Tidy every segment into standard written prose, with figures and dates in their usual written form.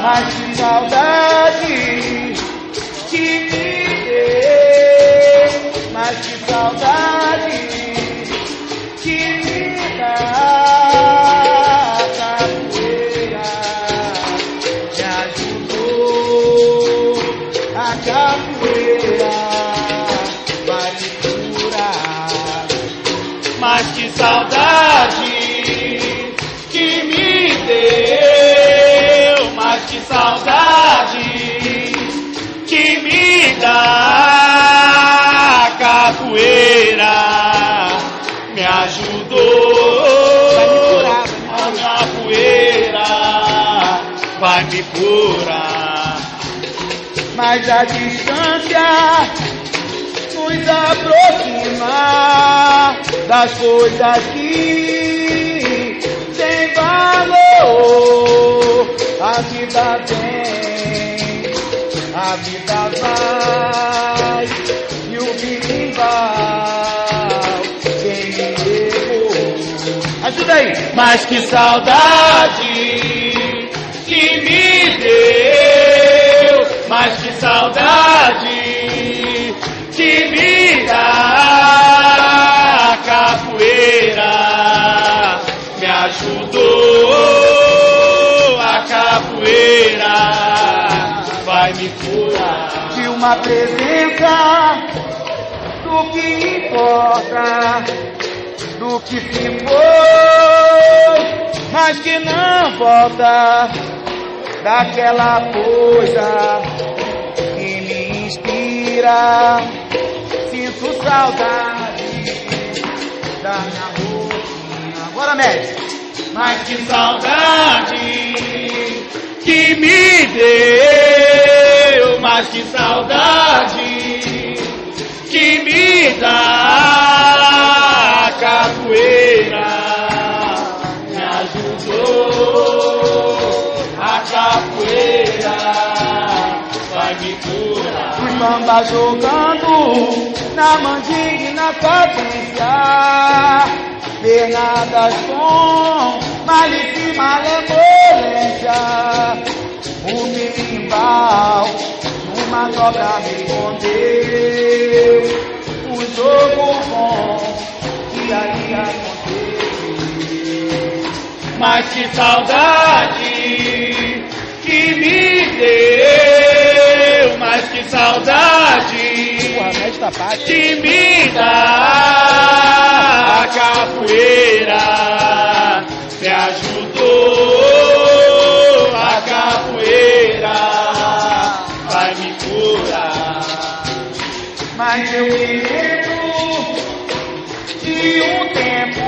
mas que saudade que me deu, mas que saudade que me dá. Capoeira me ajudou, a capoeira vai me curar. Mas que saudade que me deu, mas que saudade que me dá. Capoeira me ajudou, a capoeira vai me curar. Mas a distância nos aproxima das coisas que têm valor. A vida vem, a vida vai, e o birimbau quem me levou. Ajuda aí! Mas que saudade que me deu, mas que saudade que me dá. Capoeira me ajudou, a capoeira vai me curar. De uma presença do que importa, do que se foi, mas que não volta, daquela coisa que me inspira. Sinto saudade da minha rotina. Agora, mestre. Mas que saudade que me deu, mas que saudade que me dá. Capoeira me ajudou, a capoeira vai me curar. Os bambas jogando na mandinga e na cadência, pernadas com malícia e malemolência. O berimbau numa dobra me escondeu o jogo bom que ali aconteceu. Mas que saudade que me deu, mas que saudade que me dá. A capoeira me ajudou, a capoeira vai me curar. Mas eu me lembro de um tempo,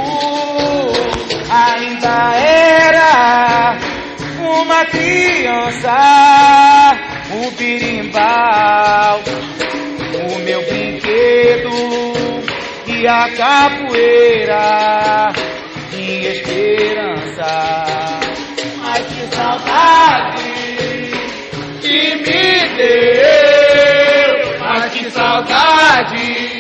ainda era uma criança, um birimbau, o meu brinquedo, e a capoeira, minha esperança. Mas que saudade que me deu, mas que saudade